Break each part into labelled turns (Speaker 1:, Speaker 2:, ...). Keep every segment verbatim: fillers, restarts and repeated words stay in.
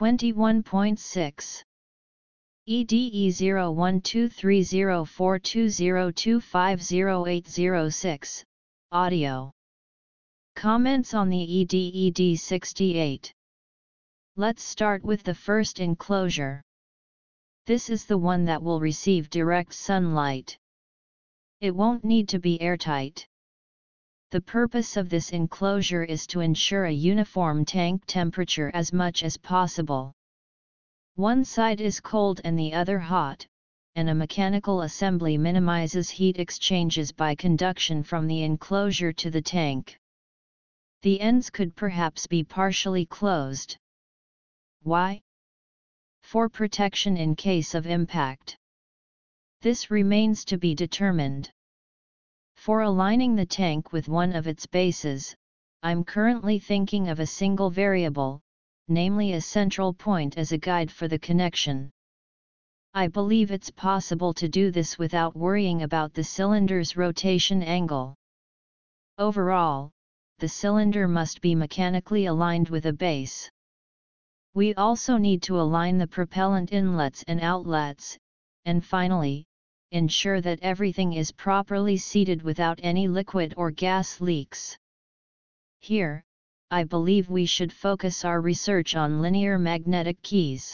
Speaker 1: twenty-one point six. E D E zero one two three zero four two zero two five zero eight zero six, audio. Comments on the E D E D sixty-eight. Let's start with the first enclosure. This is the one that will receive direct sunlight. It won't need to be airtight. The purpose of this enclosure is to ensure a uniform tank temperature as much as possible. One side is cold and the other hot, and a mechanical assembly minimizes heat exchanges by conduction from the enclosure to the tank. The ends could perhaps be partially closed. Why? For protection in case of impact. This remains to be determined. For aligning the tank with one of its bases, I'm currently thinking of a single variable, namely a central point as a guide for the connection. I believe it's possible to do this without worrying about the cylinder's rotation angle. Overall, the cylinder must be mechanically aligned with a base. We also need to align the propellant inlets and outlets, and finally, ensure that everything is properly seated without any liquid or gas leaks. Here, I believe we should focus our research on linear magnetic keys.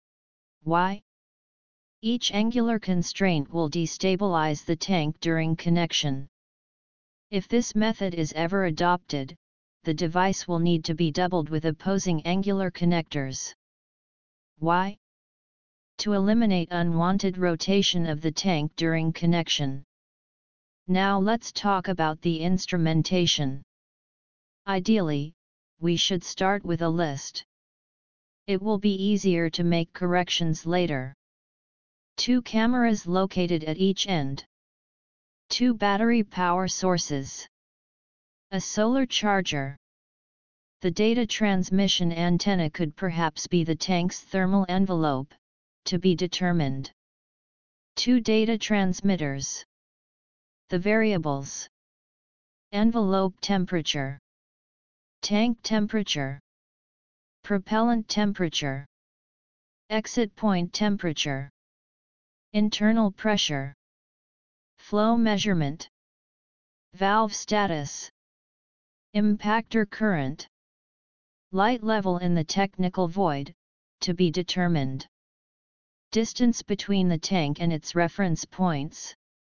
Speaker 1: Why? Each angular constraint will destabilize the tank during connection. If this method is ever adopted, the device will need to be doubled with opposing angular connectors. Why? To eliminate unwanted rotation of the tank during connection. Now let's talk about the instrumentation. Ideally, we should start with a list. It will be easier to make corrections later. Two cameras located at each end. Two battery power sources. A solar charger. The data transmission antenna could perhaps be the tank's thermal envelope, to be determined. Two data transmitters. The variables. Envelope temperature. Tank temperature. Propellant temperature. Exit point temperature. Internal pressure. Flow measurement. Valve status. Impactor current. Light level in the technical void, to be determined. Distance between the tank and its reference points.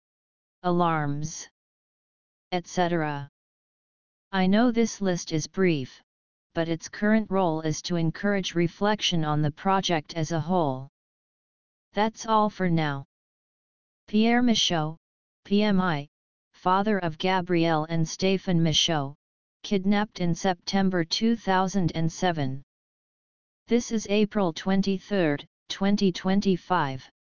Speaker 1: Alarms, et cetera. I know this list is brief, but its current role is to encourage reflection on the project as a whole. That's all for now. Pierre Michaud, P M I, father of Gabrielle and Stéphane Michaud, kidnapped in September two thousand seven. This is April twenty-third, twenty twenty-five.